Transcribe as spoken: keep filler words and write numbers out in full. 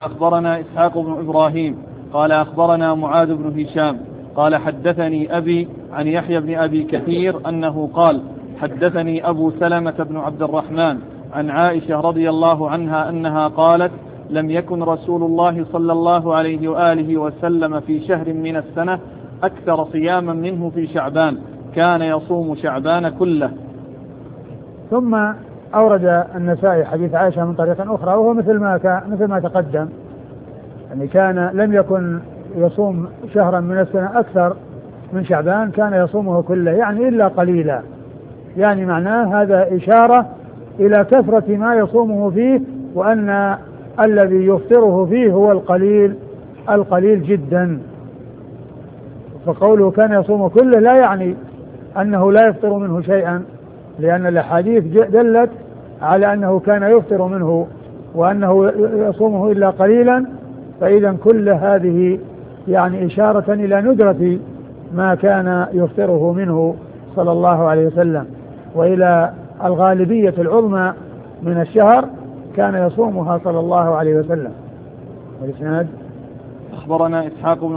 أخبرنا إسحاق بن إبراهيم قال أخبرنا معاذ بن هشام قال حدثني أبي عن يحيى بن أبي كثير أنه قال حدثني أبو سلمة بن عبد الرحمن عن عائشة رضي الله عنها أنها قالت لم يكن رسول الله صلى الله عليه وآله وسلم في شهر من السنة أكثر صياما منه في شعبان، كان يصوم شعبان كله. ثم أورد النسائي حديث عائشة من طريق أخرى وهو مثل ما كان مثل ما تقدم، يعني كان لم يكن يصوم شهرا من السنة أكثر من شعبان، كان يصومه كله يعني إلا قليلا، يعني معناه هذا إشارة إلى كثرة ما يصومه فيه، وأن الذي يفطره فيه هو القليل القليل جدا. فقوله كان يصوم كله لا يعني أنه لا يفطر منه شيئا، لأن الأحاديث دلت على أنه كان يفطر منه وأنه يصومه إلا قليلا، فإذا كل هذه يعني إشارة إلى ندرة ما كان يفطره منه صلى الله عليه وسلم، وإلى الغالبية العظمى من الشهر كان يصومها صلى الله عليه وسلم. والإسناد أخبرنا إسحاق